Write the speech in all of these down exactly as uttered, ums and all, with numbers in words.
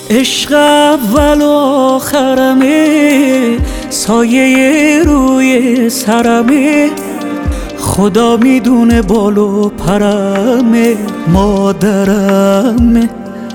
عشق اول و آخرمه، سایه روی سرمه، خدا میدونه بال و پرمه، مادرمه.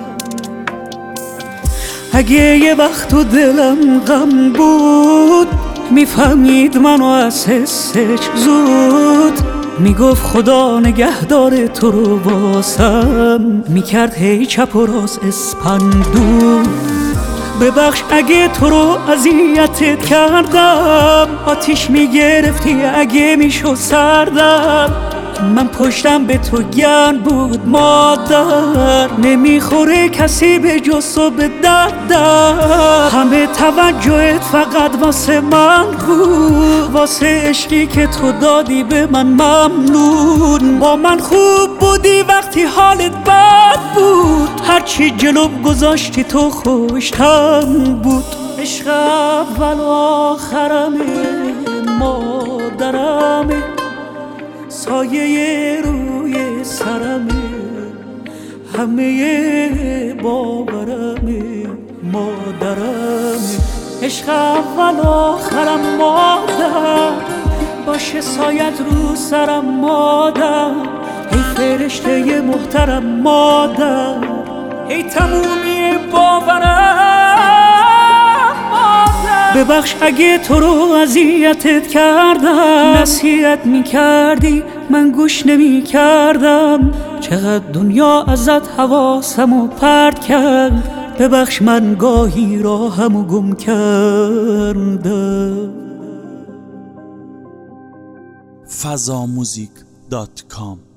اگه یه وقت تو دلم غم بود، میفهمید منو از حسش زود، میگفت خدا نگهدار تو رو واسم، میکرد هی چپ و راست اسپندو. ببخش اگه تو رو اذیتت کردم، آتیش میگرفتی اگه میشد سردم، من پشتم به تو گرم بود مادر، نمیخوره کسی به جز تو به دردم، همه توجهت فقط واسه من بود، واسه عشقی که تو دادی به من ممنون. با من خوب بودی وقتی حالت بد بود، هرچی جلوم گذاشتی تو خوشتم بود. عشق اول و آخرمه، مادرمه، سایه روی سرمه، همه باورمه، مادرمه. عشق اول آخرم مادر، باشه سایت رو سرم مادر، ای فرشته محترم مادر، ای تمومی باورم مادر. ببخش اگه تو رو اذیتت کردم، نصیحت میکردی من گوش نمیکردم، چقدر دنیا ازت حواسمو پرت کرد، ببخش من گاهی راهمو گم کردم. فضاموزیک دات کام